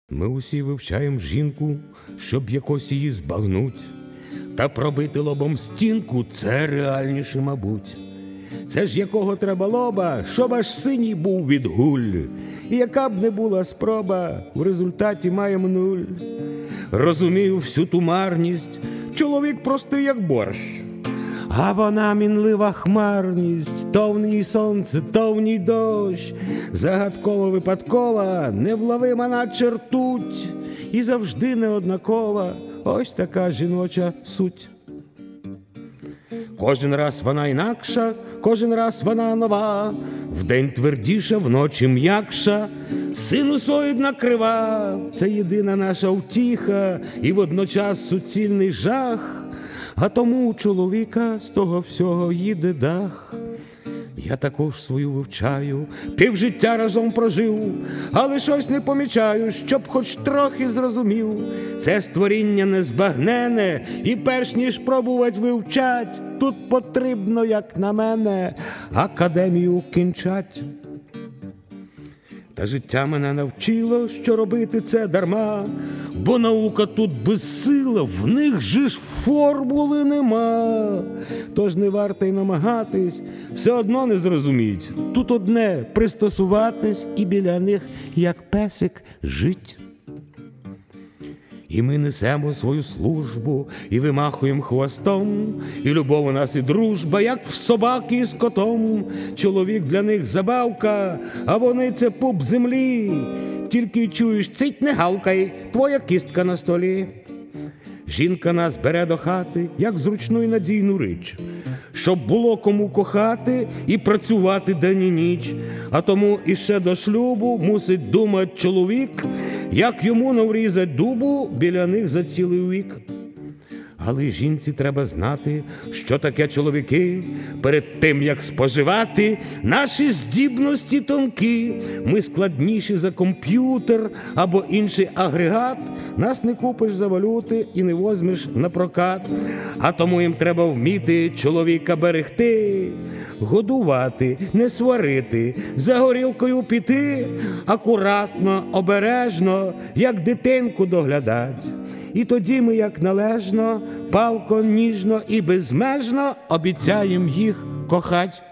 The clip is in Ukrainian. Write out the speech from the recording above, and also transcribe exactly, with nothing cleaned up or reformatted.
Ми усі вивчаєм жінку, щоб якось її збагнуть. Та пробити лобом стінку – це реальніше, мабуть. Це ж якого треба лоба, щоб аж синій був від гуль. І яка б не була спроба, в результаті маєм нуль. Розумію всю ту марність, чоловік простий, як борщ. А вона мінлива хмарність, то в ній сонце, то в ній дощ. Загадково випадкова, невловима наче ртуть. І завжди неоднакова, ось така жіноча суть. Кожен раз вона інакша, кожен раз вона нова. Вдень твердіша, вночі м'якша, синусоїдна крива. Це єдина наша втіха і водночас суцільний жах. А тому у чоловіка з того всього їде дах. Я також свою вивчаю, півжиття разом прожив, але щось не помічаю, щоб хоч трохи зрозумів. Це створіння незбагнене, і перш ніж пробувать вивчать, тут потрібно, як на мене, академію кінчать. Та життя мене навчило, що робити це дарма, бо наука тут безсила, в них же ж формули нема. Тож не варто й намагатись, все одно не зрозуміть. Тут одне – пристосуватись і біля них, як песик, жить. І ми несемо свою службу, і вимахуємо хвостом, і любов у нас, і дружба, як в собаки з котом. Чоловік для них забавка, а вони – це пуп землі. Тільки чуєш, цить не гавкай, твоя кістка на столі. Жінка нас бере до хати, як зручну і надійну річ, щоб було кому кохати і працювати день і ніч. А тому іще до шлюбу мусить думати чоловік, як йому наврізать дубу біля них за цілий вік. Але жінці треба знати, що таке чоловіки. Перед тим, як споживати, наші здібності тонкі. Ми складніші за комп'ютер або інший агрегат. Нас не купиш за валюти і не возьмеш на прокат. А тому їм треба вміти чоловіка берегти, годувати, не сварити, за горілкою піти, акуратно, обережно, як дитинку доглядать. І тоді ми, як належно, палко, ніжно і безмежно обіцяєм їх кохать.